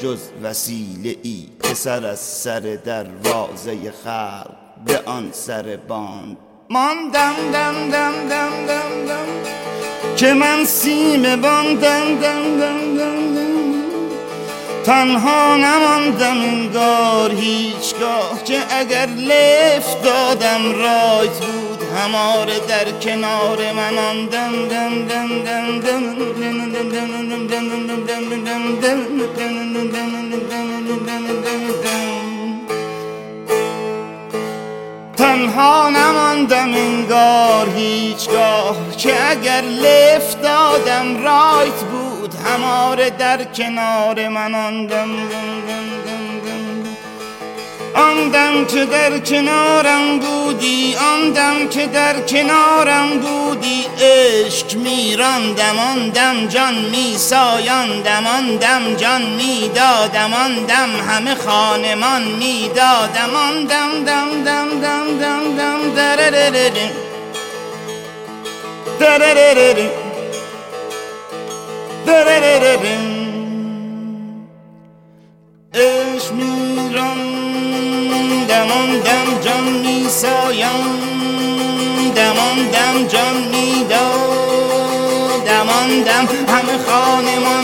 جز وسیله ای پسر از سر دروازه خلق به آن سر باند ماندم دم دم دم دم دم که من سیم باندم دم دم دم دم تنها نماندم انگار هیچگاه که اگر لفت دادم رایت بود هماره در کنار من آن دم دم دم دم دم تنها نماندم انگار هیچگاه که اگر لفت دادم رایت بود هماره در کنار من آن دم آن دم که در کنارم بودی آن دم که در کنارم بودی عشق میراندم آن دم جان میسایاندم آن دم جان میدادم آن دم همه خانمان میدادم آن دم دم دم دم دم دم درررررم درررررم درررررم عشق میراندم آن دم جان میسایاندم آن دم جان میدادم آن دم همه خانمان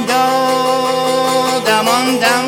میدادم آن دم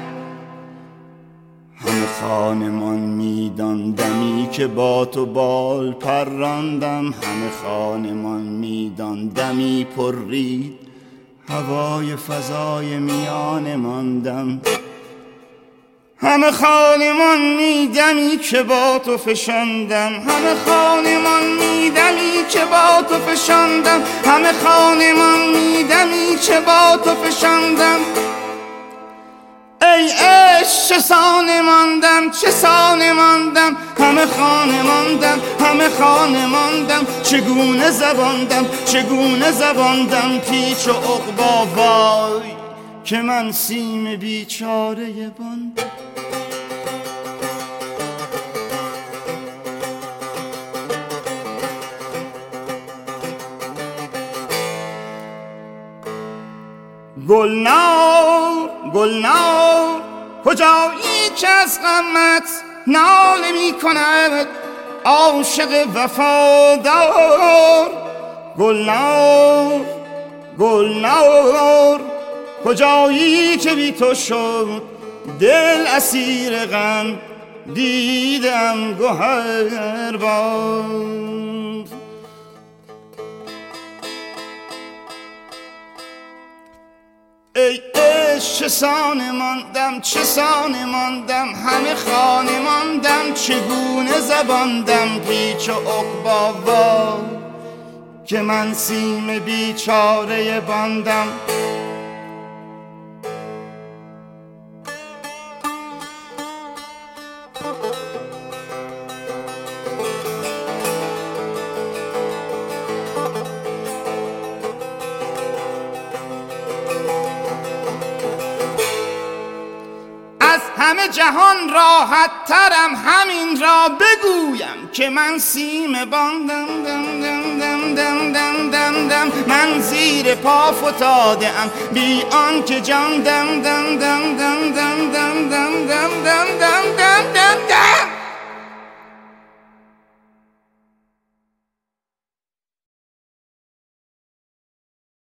همه خانمان میداندمی که با تو بال پراندم همه خانمان میداندمی پرید هوای فضای میان ماندم همه خانمان میدمی که با تو فشاندم همه خانمان میدمی که با تو فشاندم همه خانمان میدمی که با تو فشاندم ای عشق چه سانه ماندم چه سانه ماندم همه خانه ماندم همه خانه ماندم چگونه زباندم پیچ و عقبا وای که من سیم بیچاره باندم گلنار گلنار کجایی که از غمت ناله می کند عاشق وفادار گلنار گلنار کجایی که بی تو شد دل اسیر غم دیدم گوهر باد ای عشق چه سانه ماندم همه خانه ماندم چگونه زباندم پیچ و عقبا وای که من سیم بیچاره باندم همه جهان راحت ترم همین را بگویم که من سیم باندم دم دم دم دم دم دم دم من زیر پا فتاده ام بی آن که جان دم دم دم دم دم دم دم دم دم دم